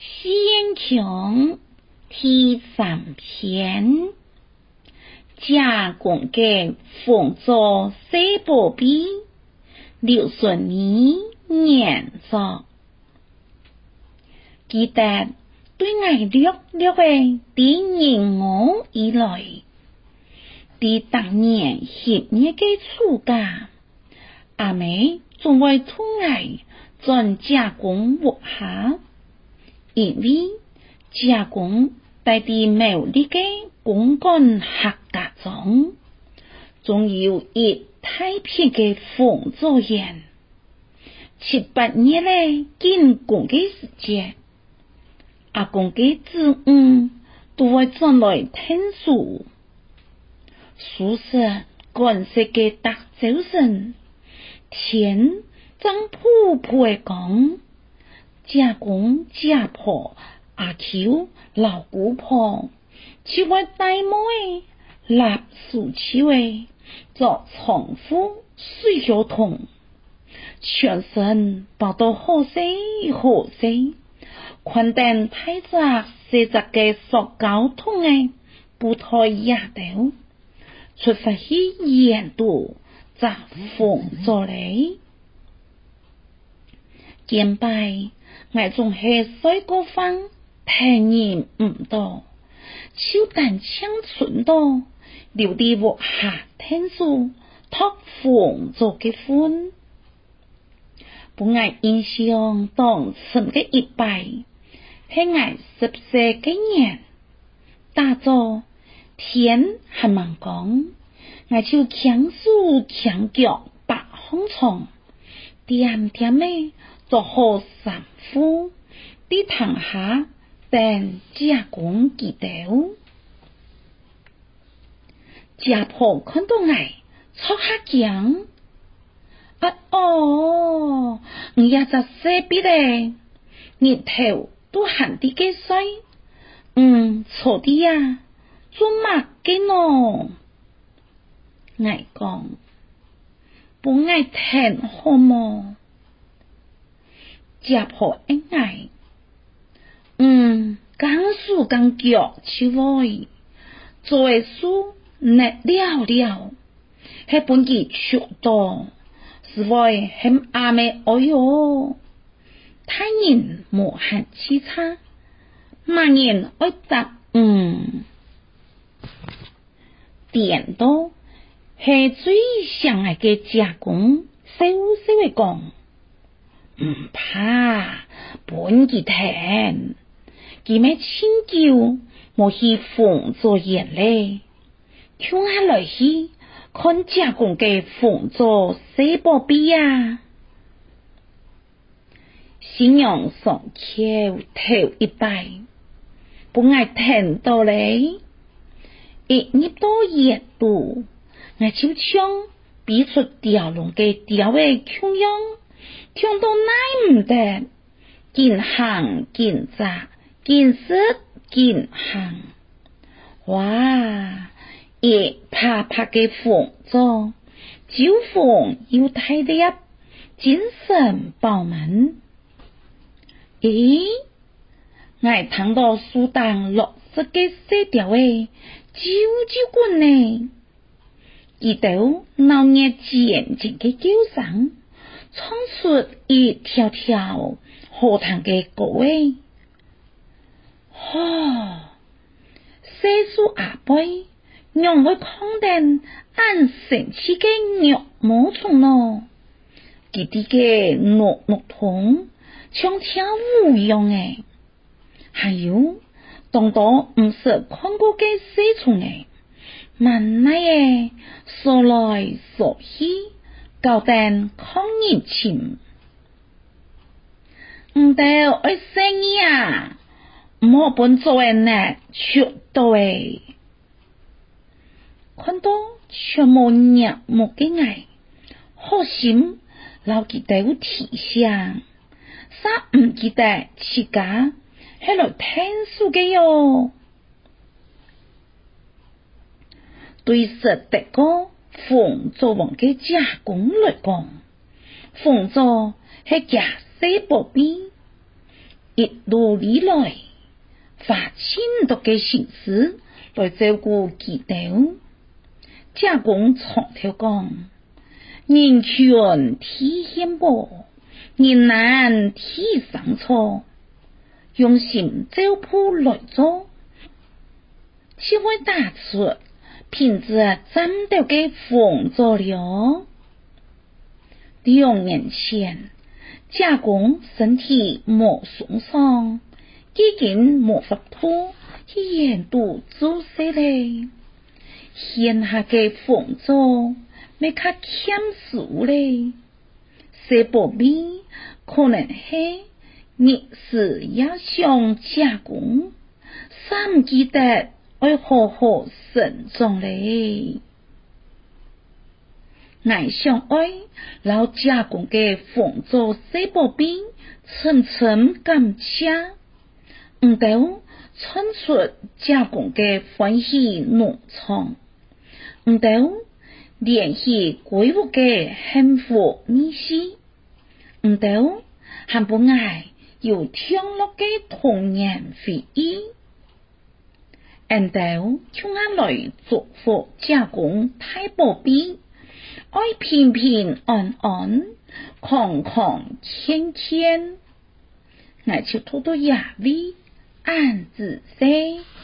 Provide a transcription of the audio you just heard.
先强第3篇，加工嘅凤座西宝币，60年研作，记得对我略嘅第25以来，第当年协议嘅处价，阿妹仲会同我转加工活下。因为加工在啲某啲嘅公干客家中，仲有一大片嘅凤座园，7、8年咧建工嘅时节，阿公嘅子女都会转来听书，宿舍干些嘅大早晨，天正普普嘅讲。加公家婆阿舅老姑婆，只会带妹立树枝位做重复水小童，全身包到好细好细，困等太杂细杂嘅塑胶桶嘅不太压到，出发去研读杂风做嚟，见拜。我仲系水果饭，听人唔多，手但枪寸多，留啲活下听书，托凤做嘅款。本我印象当成嘅一拜，系我10岁嘅年，大早天还猛讲，我就强手强脚白空床，点点嘅。做好衫褲，啲堂下等加工記到，家婆看到我，戳下頸，你也就洗筆咧，日頭都行啲嘅水，錯啲呀，做乜嘅喏？我講，本我聽好麼？家婆恩爱，刚树刚脚去外，做为树net了了，系本己出多，是为系阿妹哎哟，他人无限凄差，万人爱答点多系最相爱嘅加工，小小嘅讲。唔怕，本佢聽，佢咩千叫，冇去鳳座眼咧，聽下來去，看加工嘅鳳座西寶幣啊，信仰上橋頭一拜，本我聽到咧，一入到熱度，我就唱比出條龍嘅條嘅腔樣。聽到乃唔得，見行見扎見識見行，哇！一拍拍嘅鳳座，招鳳要睇得入，精神飽滿。咦？我睇到樹當綠色嘅色調誒，啾棍呢，見到鬧熱漸漸嘅叫聲。衝出一條條荷塘嘅歌位，細數阿妹，讓我看見按神奇嘅肉毛蟲咯，佢哋嘅綠桶像跳舞一樣誒，還有當多唔識看過嘅細蟲誒，慢來誒，掃來掃去。搞定抗疫情，唔得愛生意啊！唔好本做人呢，出到誒，看到全無入目嘅愛，好心留記得有提醒，啥唔記得自家喺度聽書嘅喲，對實得個。鳳座王嘅加工來講，鳳座係假西寶幣， 一路以來，花千多嘅心思來照顧基督。賈公從頭講：人權體獻薄，人難體生錯。用心照顧來做，只會打出品質佔到嘅豐作了。2年前，賈公身體冇損傷，已經冇法度去研讀注釋咧。現下嘅豐作咪較欠數咧，寫寶貝可能係歷史要向賈公三記得要好好慎重咧。我想愛老賈公嘅豐作寫寶貝深深感謝，唔到傳出賈公嘅歡喜怒暢，唔到聯繫歸屋嘅幸福秘事，唔到還不愛有聽落嘅童年回憶，唔到像我來祝福賈公大寶貝愛平平安安，康康健健，我就偷偷也為安子些。